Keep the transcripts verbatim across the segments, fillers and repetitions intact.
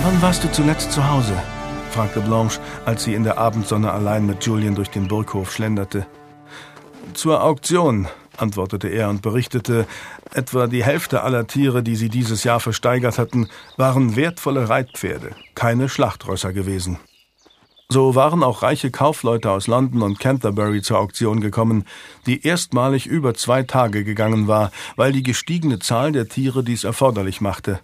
»Wann warst du zuletzt zu Hause?« fragte Blanche, als sie in der Abendsonne allein mit Julien durch den Burghof schlenderte. »Zur Auktion«, antwortete er und berichtete, etwa die Hälfte aller Tiere, die sie dieses Jahr versteigert hatten, waren wertvolle Reitpferde, keine Schlachtrösser gewesen. So waren auch reiche Kaufleute aus London und Canterbury zur Auktion gekommen, die erstmalig über zwei Tage gegangen war, weil die gestiegene Zahl der Tiere dies erforderlich machte.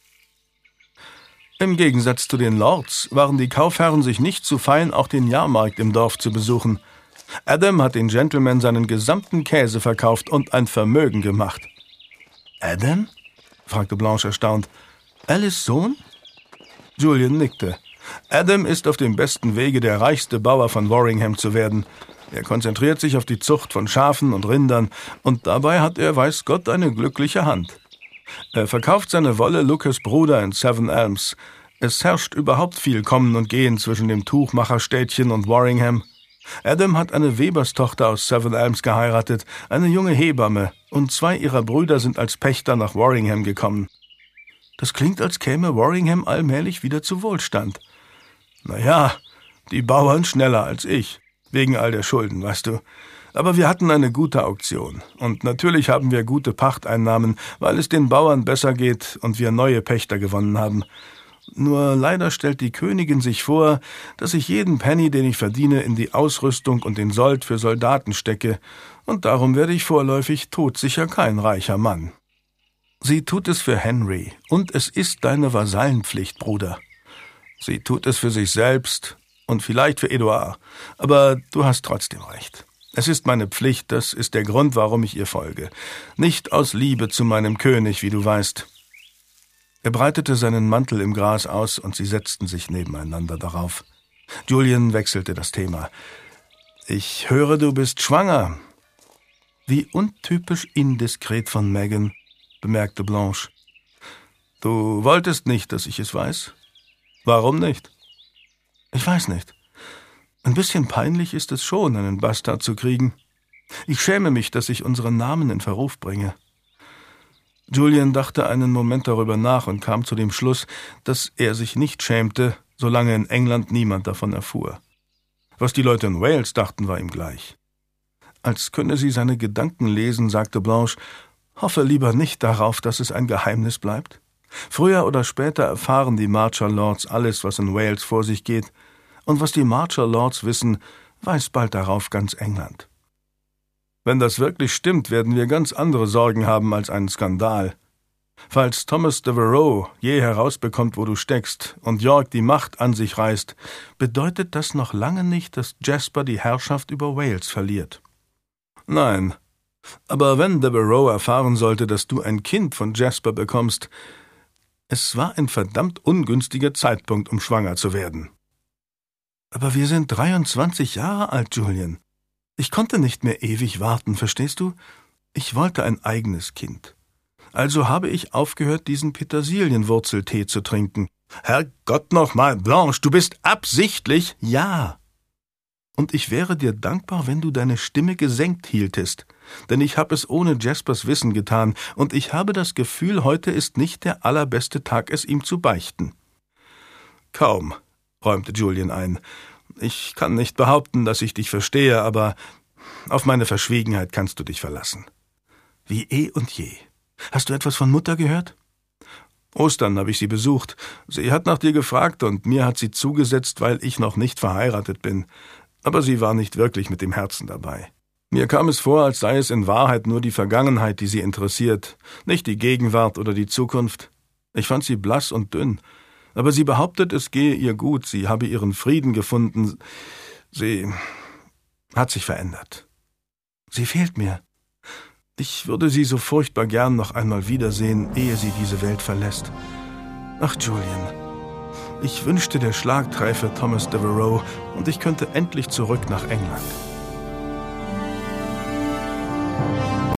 Im Gegensatz zu den Lords waren die Kaufherren sich nicht zu fein, auch den Jahrmarkt im Dorf zu besuchen. Adam hat den Gentlemen seinen gesamten Käse verkauft und ein Vermögen gemacht. »Adam?« fragte Blanche erstaunt. »Alice Sohn?« Julien nickte. Adam ist auf dem besten Wege, der reichste Bauer von Warringham zu werden. Er konzentriert sich auf die Zucht von Schafen und Rindern, und dabei hat er, weiß Gott, eine glückliche Hand. Er verkauft seine Wolle Lucas Bruder in Seven Elms. Es herrscht überhaupt viel Kommen und Gehen zwischen dem Tuchmacherstädtchen und Warringham. Adam hat eine Weberstochter aus Seven Elms geheiratet, eine junge Hebamme, und zwei ihrer Brüder sind als Pächter nach Warringham gekommen. Das klingt, als käme Warringham allmählich wieder zu Wohlstand. Naja, die Bauern schneller als ich, wegen all der Schulden, weißt du. Aber wir hatten eine gute Auktion, und natürlich haben wir gute Pachteinnahmen, weil es den Bauern besser geht und wir neue Pächter gewonnen haben. Nur leider stellt die Königin sich vor, dass ich jeden Penny, den ich verdiene, in die Ausrüstung und den Sold für Soldaten stecke, und darum werde ich vorläufig todsicher kein reicher Mann. Sie tut es für Henry, und es ist deine Vasallenpflicht, Bruder. Sie tut es für sich selbst und vielleicht für Edouard, aber du hast trotzdem recht. Es ist meine Pflicht, das ist der Grund, warum ich ihr folge. Nicht aus Liebe zu meinem König, wie du weißt.« Er breitete seinen Mantel im Gras aus, und sie setzten sich nebeneinander darauf. Julien wechselte das Thema. »Ich höre, du bist schwanger.« »Wie untypisch indiskret von Megan«, bemerkte Blanche. »Du wolltest nicht, dass ich es weiß?« »Warum nicht?« »Ich weiß nicht. Ein bisschen peinlich ist es schon, einen Bastard zu kriegen. Ich schäme mich, dass ich unseren Namen in Verruf bringe.« Julien dachte einen Moment darüber nach und kam zu dem Schluss, dass er sich nicht schämte, solange in England niemand davon erfuhr. Was die Leute in Wales dachten, war ihm gleich. Als könne sie seine Gedanken lesen, sagte Blanche, »Hoffe lieber nicht darauf, dass es ein Geheimnis bleibt. Früher oder später erfahren die Marcher Lords alles, was in Wales vor sich geht, und was die Marcher Lords wissen, weiß bald darauf ganz England. Wenn das wirklich stimmt, werden wir ganz andere Sorgen haben als einen Skandal. Falls Thomas Devereux je herausbekommt, wo du steckst, und York die Macht an sich reißt, bedeutet das noch lange nicht, dass Jasper die Herrschaft über Wales verliert. Nein, aber wenn Devereux erfahren sollte, dass du ein Kind von Jasper bekommst, es war ein verdammt ungünstiger Zeitpunkt, um schwanger zu werden.« »Aber wir sind dreiundzwanzig Jahre alt, Julien. Ich konnte nicht mehr ewig warten, verstehst du? Ich wollte ein eigenes Kind. Also habe ich aufgehört, diesen Petersilienwurzeltee zu trinken.« »Herrgott nochmal, Blanche, du bist absichtlich?« »Ja. Und ich wäre dir dankbar, wenn du deine Stimme gesenkt hieltest, denn ich habe es ohne Jaspers Wissen getan, und ich habe das Gefühl, heute ist nicht der allerbeste Tag, es ihm zu beichten.« »Kaum«, räumte Julien ein. »Ich kann nicht behaupten, dass ich dich verstehe, aber auf meine Verschwiegenheit kannst du dich verlassen.« »Wie eh und je. Hast du etwas von Mutter gehört?« »Ostern habe ich sie besucht. Sie hat nach dir gefragt, und mir hat sie zugesetzt, weil ich noch nicht verheiratet bin. Aber sie war nicht wirklich mit dem Herzen dabei. Mir kam es vor, als sei es in Wahrheit nur die Vergangenheit, die sie interessiert, nicht die Gegenwart oder die Zukunft. Ich fand sie blass und dünn. Aber sie behauptet, es gehe ihr gut, sie habe ihren Frieden gefunden. Sie hat sich verändert. Sie fehlt mir. Ich würde sie so furchtbar gern noch einmal wiedersehen, ehe sie diese Welt verlässt. Ach, Julien, ich wünschte, der Schlag träfe Thomas Devereux und ich könnte endlich zurück nach England.«